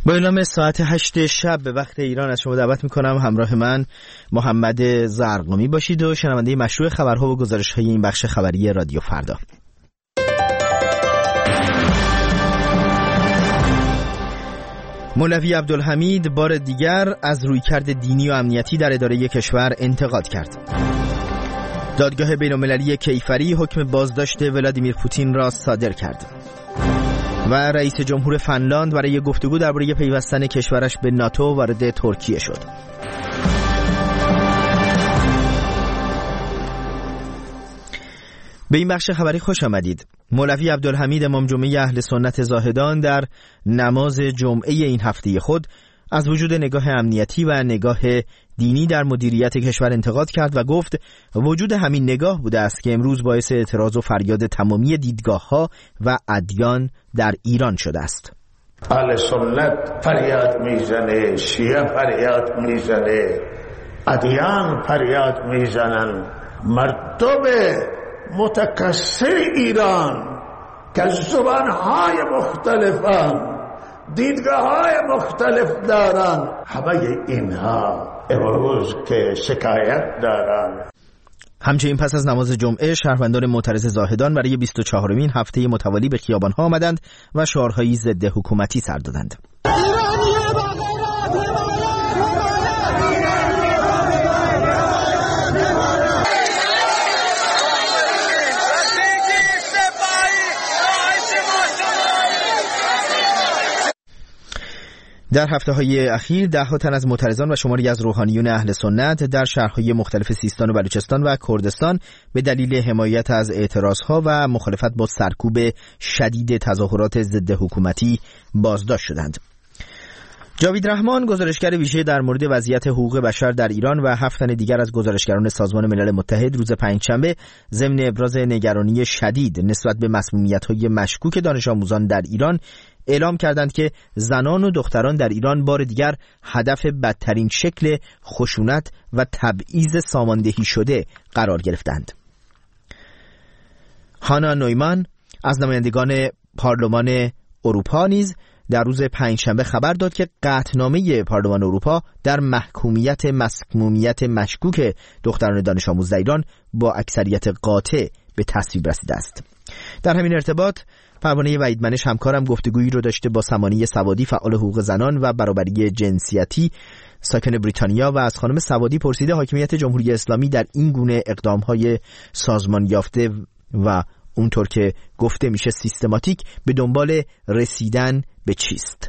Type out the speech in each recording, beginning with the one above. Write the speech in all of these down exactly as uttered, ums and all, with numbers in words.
با اعلام ساعت هشت شب به وقت ایران از شما دعوت میکنم همراه من محمد زرقامی باشید و شنونده مشروع خبرها و گزارش‌های این بخش خبری رادیو فردا. مولوی عبدالحمید بار دیگر از رویکرد دینی و امنیتی در اداره کشور انتقاد کرد. دادگاه بین‌المللی کیفری حکم بازداشت ولادیمیر پوتین را صادر کرد. و رئیس جمهور فنلاند برای گفتگو درباره پیوستن کشورش به ناتو وارد ترکیه شد. به این بخش خبری خوش آمدید. مولوی عبدالحمید امام جمعه اهل سنت زاهدان در نماز جمعه این هفته خود از وجود نگاه امنیتی و نگاه دینی در مدیریت کشور انتقاد کرد و گفت وجود همین نگاه بوده است که امروز باعث اعتراض و فریاد تمامی دیدگاه‌ها و ادیان در ایران شده است. اهل سنت فریاد میزنه، شیعه فریاد میزنه، ادیان فریاد میزنن. مردم متکثر ایران که زبانهای مختلفان، دیدگاه‌های مختلف دارن، همه اینها امروز که شکایت دارن. همچنین پس از نماز جمعه شهروندان معترض زاهدان برای بیست و چهارمین هفته متوالی به خیابان‌ها آمدند و شعارهایی ضد حکومتی سر دادند. در هفته‌های اخیر ده‌ها تن از معترضان و شماری از روحانیون اهل سنت در شهرهای مختلف سیستان و بلوچستان و کردستان به دلیل حمایت از اعتراضها و مخالفت با سرکوب شدید تظاهرات ضد حکومتی بازداشت شدند. جاوید رحمان گزارشگر ویژه در مورد وضعیت حقوق بشر در ایران و هفت تن دیگر از گزارشگران سازمان ملل متحد روز پنجشنبه ضمن ابراز نگرانی شدید نسبت به مسمومیت‌های مشکوک دانش آموزان در ایران اعلام کردند که زنان و دختران در ایران بار دیگر هدف بدترین شکل خشونت و تبعیض ساماندهی شده قرار گرفتند. هانا نویمان از نمایندگان پارلمان اروپا نیز در روز پنجشنبه خبر داد که قطعنامه پارلمان اروپا در محکومیت مسمومیت مشکوک دختران دانش آموز در ایران با اکثریت قاطع به تصویب رسیده است. در همین ارتباط پروانه وحید منش همکارم گفتگویی رو داشته با سمانی سوادی فعال حقوق زنان و برابری جنسیتی ساکن بریتانیا و از خانم سوادی پرسیده حاکمیت جمهوری اسلامی در این گونه اقدام‌های سازمان یافته و اونطور که گفته میشه سیستماتیک به دنبال رسیدن به چیست؟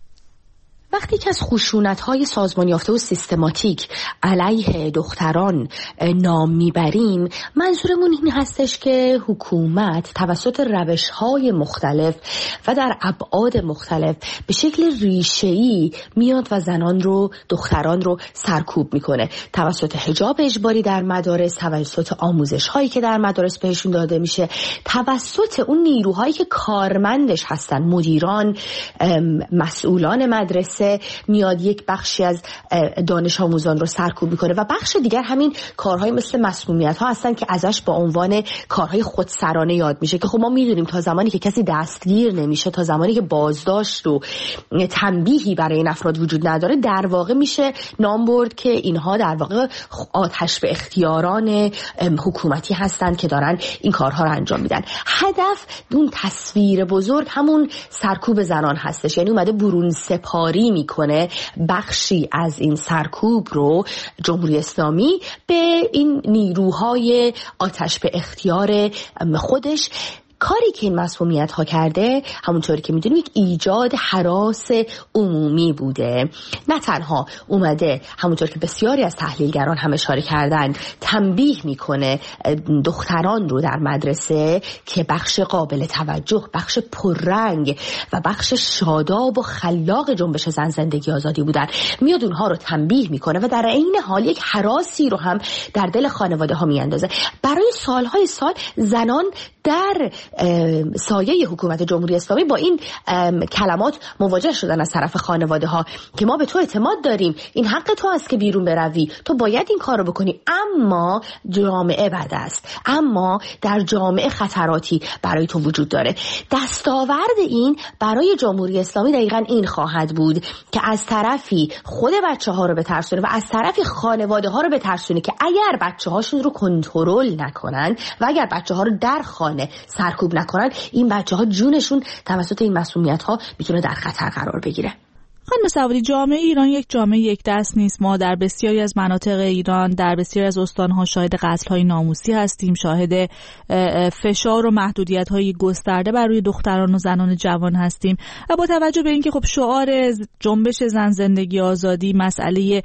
وقتی که از خشونت‌های سازمان یافته و سیستماتیک علیه دختران نام میبریم، منظورمون این هستش که حکومت توسط روش‌های مختلف و در ابعاد مختلف به شکل ریشه‌ای میاد و زنان رو، دختران رو سرکوب میکنه. توسط حجاب اجباری در مدارس، توسط آموزش‌هایی که در مدارس بهشون داده میشه، توسط اون نیروهایی که کارمندش هستن، مدیران، مسئولان مدرسه، میاد یک بخشی از دانش آموزان رو سرکوب میکنه و بخش دیگر همین کارهای مثل مسمومیت ها هستن که ازش با عنوان کارهای خودسرانه یاد میشه که خب ما میدونیم تا زمانی که کسی دستگیر نمیشه، تا زمانی که بازداشت و تنبیهی برای این افراد وجود نداره، در واقع میشه نام برد که اینها در واقع آتش به اختیاران حکومتی هستن که دارن این کارها رو انجام میدن. هدف اون تصویر بزرگ همون سرکوب زنان هستش، یعنی اومده برون سپاری میکنه بخشی از این سرکوب رو جمهوری اسلامی به این نیروهای آتش به اختیار خودش. کاری که این مسمومیت ها کرده همونطوری که میدونیم یک ایجاد هراس عمومی بوده. نه تنها اومده همونطور که بسیاری از تحلیلگران هم اشاره کردن تنبیه میکنه دختران رو در مدرسه که بخش قابل توجه، بخش پررنگ و بخش شاداب و خلاق جنبش زن زندگی آزادی بودن، میاد اونها رو تنبیه میکنه و در عین حال یک هراسی رو هم در دل خانواده ها میاندازه. برای سالهای سال زنان در سایه حکومت جمهوری اسلامی با این کلمات مواجه شدن از طرف خانواده ها که ما به تو اعتماد داریم، این حق تو است که بیرون بروی، تو باید این کارو بکنی، اما جامعه بد است، اما در جامعه خطراتی برای تو وجود داره. دستاورد این برای جمهوری اسلامی دقیقاً این خواهد بود که از طرفی خود بچه ها رو بترسونه و از طرفی خانواده ها رو بترسونه که اگر بچه هاشون رو کنترل نکنن و اگر بچه ها رو در خانه سرکوب نکنن، این بچه ها جونشون توسط این مسئولیت ها میتونه در خطر قرار بگیره. خانم سوادی، جامعه ایران یک جامعه یک دست نیست. ما در بسیاری از مناطق ایران، در بسیاری از استان‌ها شاهد قتل‌های ناموسی هستیم، شاهد فشار و محدودیت‌های گسترده بر روی دختران و زنان جوان هستیم و با توجه به اینکه خب شعار جنبش زن زندگی آزادی مسئله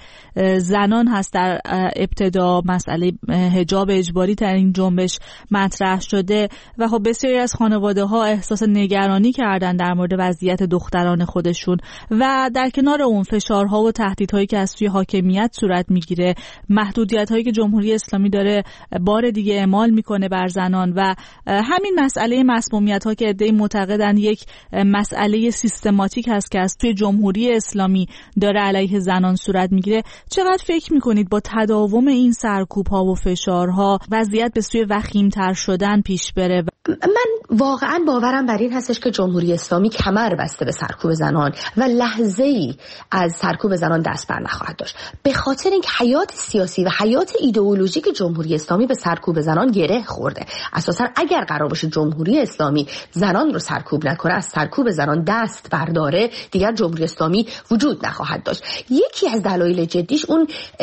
زنان هست، در ابتدا مسئله حجاب اجباری در این جنبش مطرح شده و خب بسیاری از خانواده‌ها احساس نگرانی کردن در مورد وضعیت دختران خودشون و در کنار اون فشارها و تهدیدهایی که از سوی حاکمیت صورت میگیره، محدودیت‌هایی که جمهوری اسلامی داره بار دیگه اعمال میکنه بر زنان و همین مسئله مسمومیت‌ها که عده‌ای معتقدن یک مسئله سیستماتیک هست که از توی جمهوری اسلامی داره علیه زنان صورت میگیره، چقدر فکر میکنید با تداوم این سرکوب‌ها و فشارها وضعیت به سوی وخیم‌تر شدن پیش بره؟ من واقعا باورم بر این هستش که جمهوری اسلامی کمر بسته به سرکوب زنان و لحظه‌ای از سرکوب زنان دست بر نخواهد داشت، به خاطر اینکه حیات سیاسی و حیات ایدئولوژیک جمهوری اسلامی به سرکوب زنان گره خورده. اساسا اگر قرار باشه جمهوری اسلامی زنان رو سرکوب نکنه، از سرکوب زنان دست برداره، دیگر جمهوری اسلامی وجود نخواهد داشت. یکی از دلایل جدیش اون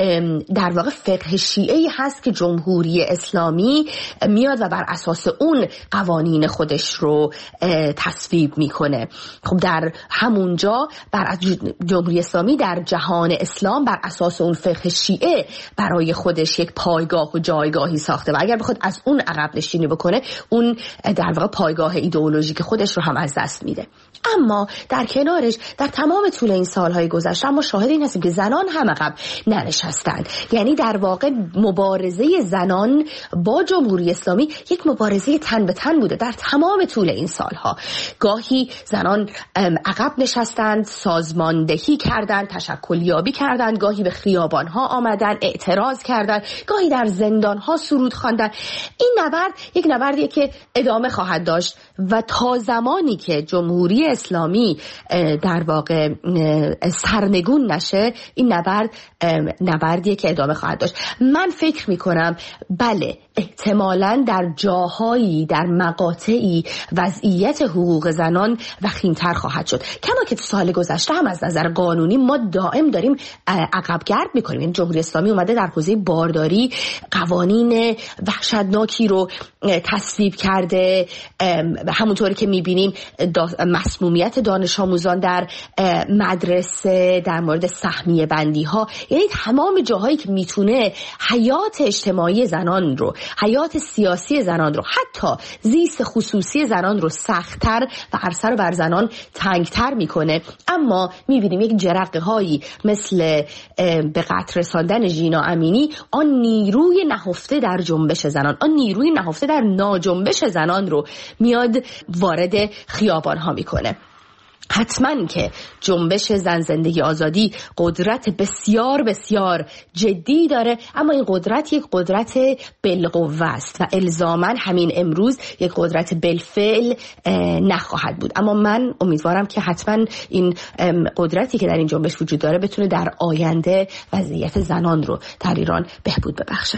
در واقع فقه شیعه‌ای هست که جمهوری اسلامی میاد و بر اساس اون قوانین خودش رو تصویب میکنه. خب در همونجا بر جمهوری اسلامی در جهان اسلام بر اساس اون فقه شیعه برای خودش یک پایگاه و جایگاهی ساخته و اگر بخواد از اون عقب نشینی بکنه، اون در واقع پایگاه ایدئولوژیک خودش رو هم از دست میده. اما در کنارش در تمام طول این سالهای گذشته ما شاهد این هستیم که زنان هم عقب ننشستند. یعنی در واقع مبارزه زنان با جمهوری اسلامی یک مبارزه تن به تن بوده در تمام طول این سالها. گاهی زنان عقب نشستند، سازماندهی کردند، تشکلیابی کردند، گاهی به خیابانها آمدند، اعتراض کردند، گاهی در زندانها سرود خواندند. این نبرد یک نبردیه که ادامه خواهد داشت و تا زمانی که جمهوری اسلامی در واقع سرنگون نشه، این نبرد نبردیه که ادامه خواهد داشت. من فکر میکنم بله، احتمالاً در جاهایی، در مقاطعی وضعیت حقوق زنان وخیم‌تر خواهد شد، کما که سال گذشته هم از نظر قانونی ما دائم داریم عقب گرد میکنیم. این جمهوری اسلامی اومده در حوزه بارداری قوانین وحشتناکی رو تصویب کرده، همونطوری که میبینیم مسمومیت دانش آموزان در مدرسه، در مورد سهمیه بندی ها، یعنی تمام جاهایی که میتونه حیات اجتماعی زنان رو، حیات سیاسی زنان رو، حتی زیست خصوصی زنان رو سخت‌تر و بر سر و بر زنان تنگتر میکنه. اما میبینیم یک جرقه هایی مثل به قتل رساندن ژینا امینی، آن نیروی نهفته در جنبش زنان، آن نیروی نهفته در ناجنبش زنان رو میاد وارد خیابان ها میکنه. حتما که جنبش زن زندگی آزادی قدرت بسیار بسیار جدی داره، اما این قدرت یک قدرت بالقوه است و الزاما همین امروز یک قدرت بالفعل نخواهد بود. اما من امیدوارم که حتما این قدرتی که در این جنبش وجود داره بتونه در آینده وضعیت زنان رو در ایران بهبود ببخشه.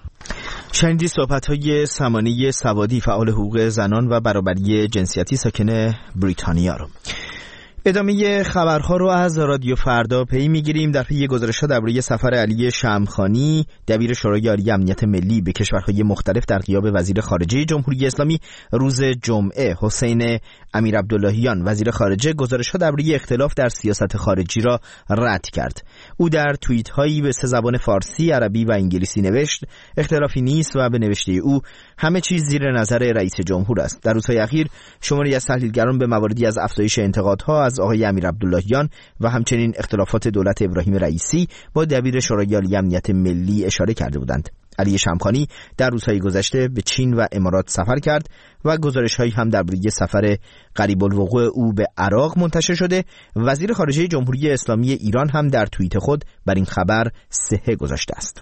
شنیدی صحبت‌های سمانه سوادی، فعال حقوق زنان و برابری جنسیتی ساکن بریتانیا رو. ادامه خبرها رو از رادیو فردا پی میگیریم. در پی گزارش‌ها درباره سفر علی شمخانی دبیر شورای عالی امنیت ملی به کشورهای مختلف در غیاب وزیر خارجه جمهوری اسلامی روز جمعه، حسین امیرعبداللهیان وزیر خارجه گزارش‌ها درباره اختلاف در سیاست خارجی را رد کرد. او در توییت‌هایی به سه زبان فارسی، عربی و انگلیسی نوشت اختلافی نیست و به نوشته او همه چیز زیر نظر رئیس جمهور است. در روزهای اخیر شماری از تحلیلگران به مواردی از افزایش انتقادها از آقای امیر عبداللهیان و همچنین اختلافات دولت ابراهیم رئیسی با دبیر شورای عالی امنیت ملی اشاره کرده بودند. علی شمخانی در روزهای گذشته به چین و امارات سفر کرد و گزارش‌هایی هم درباره سفر قریب الوقوع او به عراق منتشر شده. وزیر خارجه جمهوری اسلامی ایران هم در توییت خود بر این خبر صحه گذاشته است.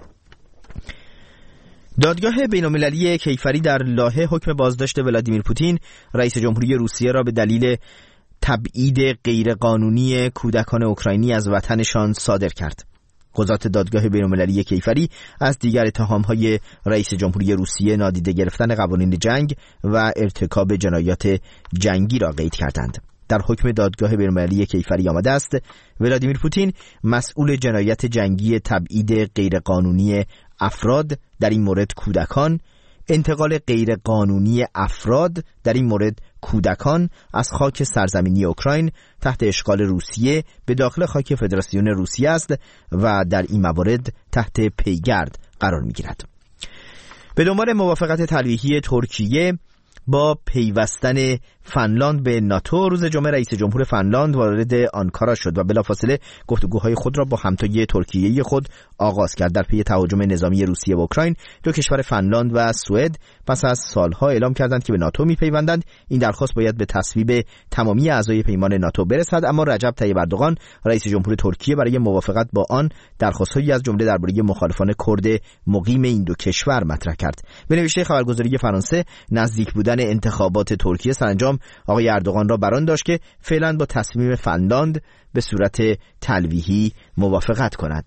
دادگاه بین‌المللی کیفری در لاهه حکم بازداشت ولادیمیر پوتین رئیس جمهوری روسیه را به دلیل تبعید غیرقانونی کودکان اوکراینی از وطنشان صادر کرد. قضات دادگاه بین‌المللی کیفری از دیگر اتهام‌های رئیس جمهوری روسیه نادیده گرفتن قوانین جنگ و ارتکاب جنایات جنگی را قید کردند. در حکم دادگاه بین‌المللی کیفری آمده است ولادیمیر پوتین مسئول جنایت جنگی تبعید غیرقانونی افراد، در این مورد کودکان، انتقال غیرقانونی افراد، در این مورد کودکان، از خاک سرزمینی اوکراین تحت اشغال روسیه به داخل خاک فدراسیون روسیه است و در این موارد تحت پیگرد قرار می‌گیرد. به دنبال موافقت تلویحی ترکیه با پیوستن فنلاند به ناتو، روز جمعه رئیس جمهور فنلاند وارد آنکارا شد و بلافاصله گفتگوهای خود را با همتای ترکیه‌ای خود آغاز کرد. در پی تهاجم نظامی روسیه به اوکراین، دو کشور فنلاند و سوئد پس از سالها اعلام کردند که به ناتو می‌پیوندند. این درخواست باید به تصویب تمامی اعضای پیمان ناتو برسد، اما رجب طیب اردوغان رئیس جمهور ترکیه برای موافقت با آن درخواست‌هایی از جمله درباره مخالفان کرد مقیم این دو کشور مطرح کرد. به نوشته خبرگزاری فرانسه، نزدیک بودن انتخابات ترکیه سرانجام آقای اردوغان را بران داشت که فعلا با تصمیم فنلاند به صورت تلویحی موافقت کند.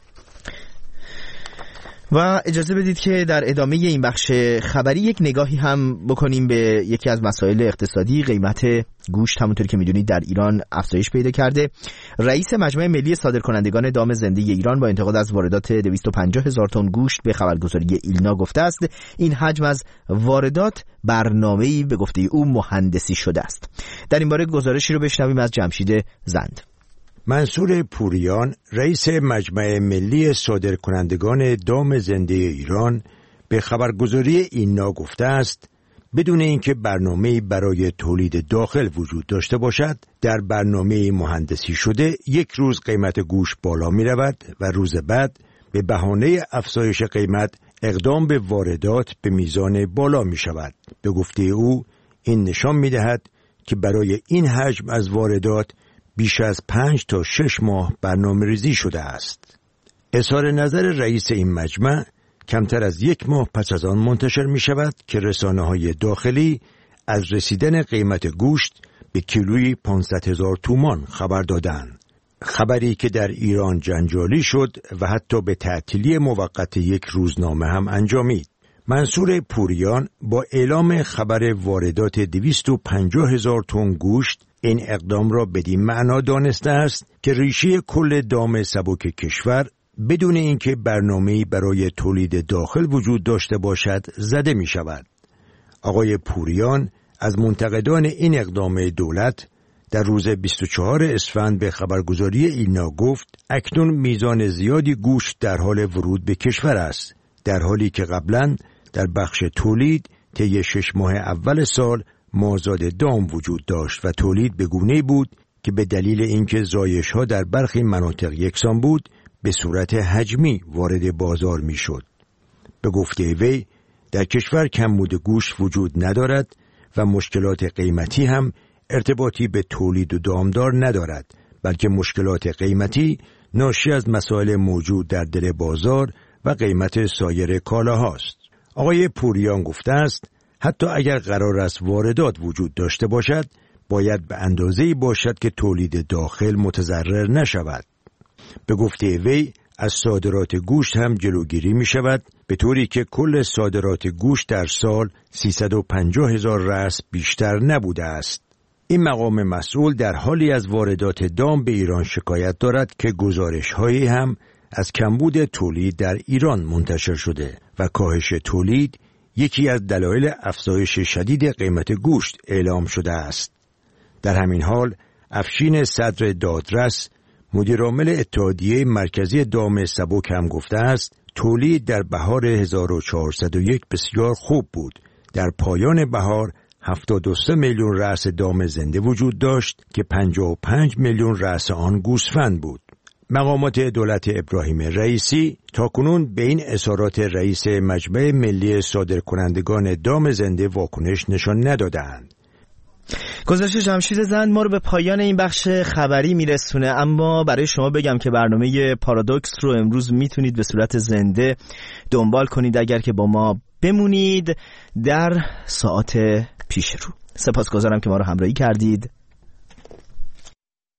و اجازه بدید که در ادامه این بخش خبری یک نگاهی هم بکنیم به یکی از مسائل اقتصادی. قیمت گوشت همونطوری که میدونید در ایران افزایش پیدا کرده. رئیس مجمع ملی صادرکنندگان دام زنده ایران با انتقاد از واردات دویست و پنجاه هزار تن گوشت به خبرگزاری ایلنا گفته است این حجم از واردات برنامه‌ای به گفته او مهندسی شده است. در این باره گزارشی رو بشنویم از جمشید زند. منصور پوریان، رئیس مجمع ملی صادرکنندگان دام زنده ایران، به خبرگزاری ایلنا گفته است بدون اینکه برنامه‌ای برای تولید داخل وجود داشته باشد، در برنامه مهندسی شده یک روز قیمت گوشت بالا می رود و روز بعد به بهانه افزایش قیمت اقدام به واردات به میزان بالا می شود. به گفته او این نشان می دهد که برای این حجم از واردات بیش از پنج تا شش ماه برنامه ریزی شده است. اظهار نظر رئیس این مجمع کمتر از یک ماه پس از آن منتشر می شود که رسانه‌های داخلی از رسیدن قیمت گوشت به کیلویی پانصد هزار تومان خبر دادند. خبری که در ایران جنجالی شد و حتی به تعطیلی موقت یک روزنامه هم انجامید. منصور پوریان با اعلام خبر واردات دویست و پنجاه هزار تن گوشت این اقدام را بدین معنا دانسته است که ریشه کل دام سبک کشور بدون اینکه برنامه‌ای برای تولید داخل وجود داشته باشد زده می شود. آقای پوریان از منتقدان این اقدام دولت در روز بیست و چهارم اسفند به خبرگزاری ایلنا گفت اکنون میزان زیادی گوشت در حال ورود به کشور است، در حالی که قبلا در بخش تولید طی شش ماه اول سال مازاد دام وجود داشت و تولید به گونه‌ای بود که به دلیل اینکه زایش‌ها در برخی مناطق یکسان بود به صورت حجمی وارد بازار می‌شد. به گفته وی در کشور کمبود گوشت وجود ندارد و مشکلات قیمتی هم ارتباطی به تولید و دامدار ندارد، بلکه مشکلات قیمتی ناشی از مسائل موجود در دل بازار و قیمت سایر کالاهاست. آقای پوریان گفته است حتی اگر قرار است واردات وجود داشته باشد، باید به اندازه‌ای باشد که تولید داخل متضرر نشود. به گفته وی از صادرات گوشت هم جلوگیری می شود، به طوری که کل صادرات گوشت در سال سیصد و پنجاه هزار رأس بیشتر نبوده است. این مقام مسئول در حالی از واردات دام به ایران شکایت دارد که گزارش‌هایی هم از کمبود تولید در ایران منتشر شده و کاهش تولید یکی از دلایل افزایش شدید قیمت گوشت اعلام شده است. در همین حال افشین صدر دادرس، مدیرعامل اتحادیه مرکزی دام سبک هم گفته است تولید در بهار هزار و چهارصد و یک بسیار خوب بود. در پایان بهار هفتاد و سه میلیون رأس دام زنده وجود داشت که پنجاه و پنج میلیون رأس آن گوسفند بود. مقامات دولت ابراهیم رئیسی تاکنون به این اظهارات رئیس مجمع ملی صادرکنندگان دام زنده واکنش نشان ندادند. گزارش جمشید زند ما رو به پایان این بخش خبری میرسونه، اما برای شما بگم که برنامه پارادوکس رو امروز میتونید به صورت زنده دنبال کنید اگر که با ما بمونید در ساعات پیش رو. سپاسگزارم که ما رو همراهی کردید.